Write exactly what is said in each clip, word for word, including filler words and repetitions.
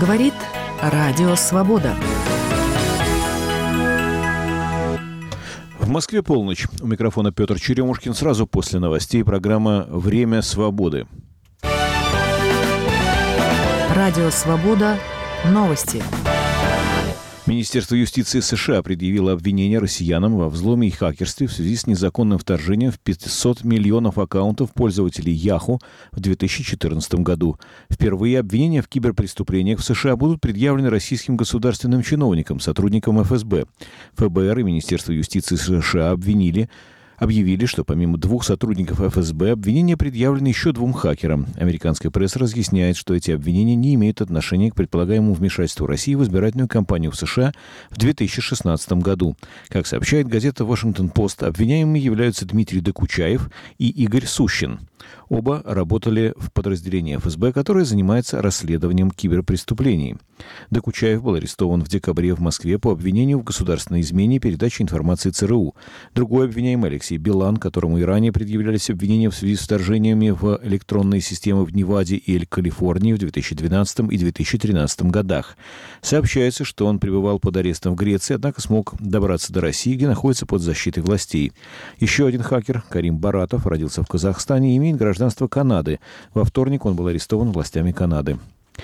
Говорит Радио Свобода. В Москве полночь. У микрофона Петр Черемушкин. Сразу после новостей программа «Время свободы». Радио Свобода. Новости. Министерство юстиции США предъявило обвинение россиянам во взломе и хакерстве в связи с незаконным вторжением в пятьсот миллионов аккаунтов пользователей Yahoo в две тысячи четырнадцатом году. Впервые обвинения в киберпреступлениях в США будут предъявлены российским государственным чиновникам, сотрудникам эф эс бэ. эф бэ эр и Министерство юстиции США обвинили Объявили, что помимо двух сотрудников эф эс бэ, обвинения предъявлены еще двум хакерам. Американская пресса разъясняет, что эти обвинения не имеют отношения к предполагаемому вмешательству России в избирательную кампанию в США в две тысячи шестнадцатом году. Как сообщает газета «Вашингтон-Пост», обвиняемыми являются Дмитрий Докучаев и Игорь Сущин. Оба работали в подразделении эф эс бэ, которое занимается расследованием киберпреступлений. Докучаев был арестован в декабре в Москве по обвинению в государственной измене и передаче информации цэ эр у. Другой обвиняемый Алексей Билан, которому и ранее предъявлялись обвинения в связи с вторжениями в электронные системы в Неваде и Калифорнии в две тысячи двенадцатом и две тысячи тринадцатом годах. Сообщается, что он пребывал под арестом в Греции, однако смог добраться до России, где находится под защитой властей. Еще один хакер, Карим Баратов, родился в Казахстане и имеет гражданство Канады. Во вторник он был арестован властями Канады.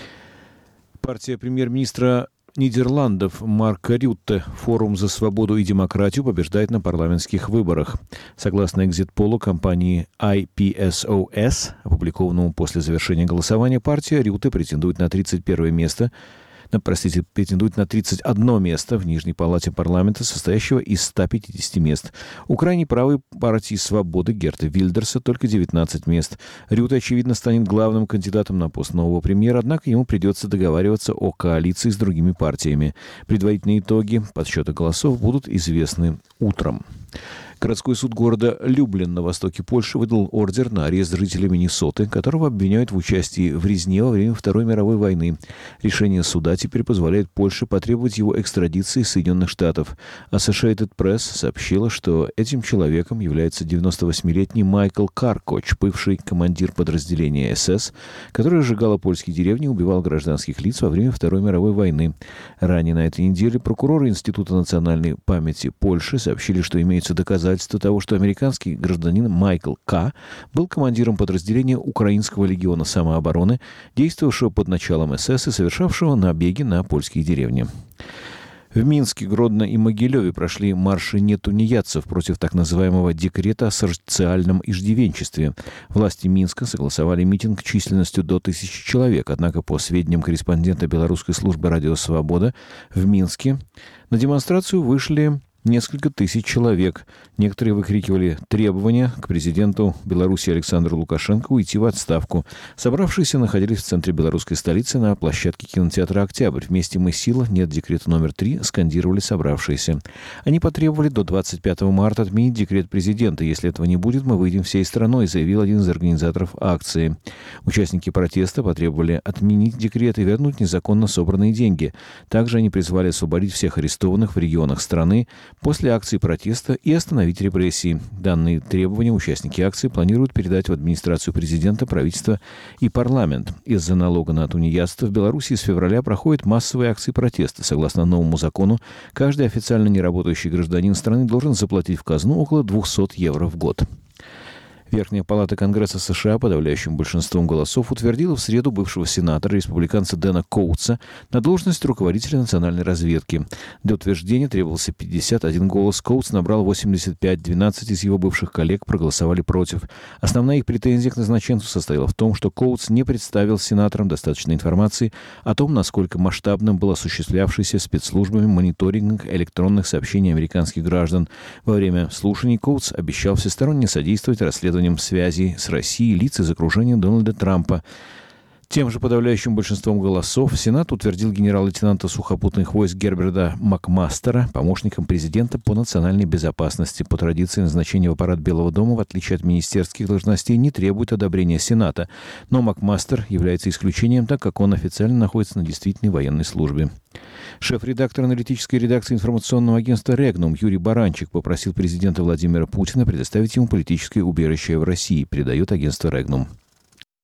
Партия премьер-министра Нидерландов Марка Рютте «Форум за свободу и демократию» побеждает на парламентских выборах. Согласно экзит-полу компании ай пи эс о эс, опубликованному после завершения голосования, партия Рютте претендует на тридцать первое место, на, простите, претендует на тридцать одно место в Нижней палате парламента, состоящего из ста пятидесяти мест. У крайней правой партии «Свободы» Герта Вильдерса только девятнадцать мест. Рютте, очевидно, станет главным кандидатом на пост нового премьера, однако ему придется договариваться о коалиции с другими партиями. Предварительные итоги подсчета голосов будут известны утром. Городской суд города Люблин на востоке Польши выдал ордер на арест жителя Миннесоты, которого обвиняют в участии в резне во время Второй мировой войны. Решение суда теперь позволяет Польше потребовать его экстрадиции из Соединенных Штатов. Associated Press сообщила, что этим человеком является девяносто восьмилетний Майкл Каркоч, бывший командир подразделения эс эс, который сжигал польские деревни и убивал гражданских лиц во время Второй мировой войны. Ранее на этой неделе прокуроры Института национальной памяти Польши сообщили, что имеются доказательства того, что американский гражданин Майкл К. был командиром подразделения Украинского легиона самообороны, действовавшего под началом эс эс и совершавшего набеги на польские деревни. В Минске, Гродно и Могилеве прошли марши нетунеядцев против так называемого декрета о социальном иждивенчестве. Власти Минска согласовали митинг численностью до тысячи человек, однако, по сведениям корреспондента белорусской службы «Радио Свобода», в Минске на демонстрацию вышли несколько тысяч человек. Некоторые выкрикивали требования к президенту Беларуси Александру Лукашенко уйти в отставку. Собравшиеся находились в центре белорусской столицы на площадке кинотеатра «Октябрь». «Вместе мы сила», «Нет декрета номер три» скандировали собравшиеся. Они потребовали до двадцать пятого марта отменить декрет президента. «Если этого не будет, мы выйдем всей страной», заявил один из организаторов акции. Участники протеста потребовали отменить декрет и вернуть незаконно собранные деньги. Также они призвали освободить всех арестованных в регионах страны после акции протеста и остановить репрессии. Данные требования участники акции планируют передать в администрацию президента, правительство и парламент. Из-за налога на тунеядство в Беларуси с февраля проходят массовые акции протеста. Согласно новому закону, каждый официально неработающий гражданин страны должен заплатить в казну около двухсот евро в год. Верхняя палата Конгресса США подавляющим большинством голосов утвердила в среду бывшего сенатора, республиканца Дэна Коутса, на должность руководителя национальной разведки. Для утверждения требовался пятьдесят один голос. Коутс набрал восемьдесят пять, двенадцать из его бывших коллег проголосовали против. Основная их претензия к назначенцу состояла в том, что Коутс не представил сенаторам достаточной информации о том, насколько масштабным был осуществлявшийся спецслужбами мониторинг электронных сообщений американских граждан. Во время слушаний Коутс обещал всесторонне содействовать расследованию связей с Россией лиц из окружения Дональда Трампа. Тем же подавляющим большинством голосов Сенат утвердил генерал-лейтенанта сухопутных войск Герберта Макмастера помощником президента по национальной безопасности. По традиции назначение в аппарат Белого дома, в отличие от министерских должностей, не требует одобрения Сената. Но Макмастер является исключением, так как он официально находится на действительной военной службе. Шеф-редактор аналитической редакции информационного агентства «Регнум» Юрий Баранчик попросил президента Владимира Путина предоставить ему политическое убежище в России, передает агентство «Регнум».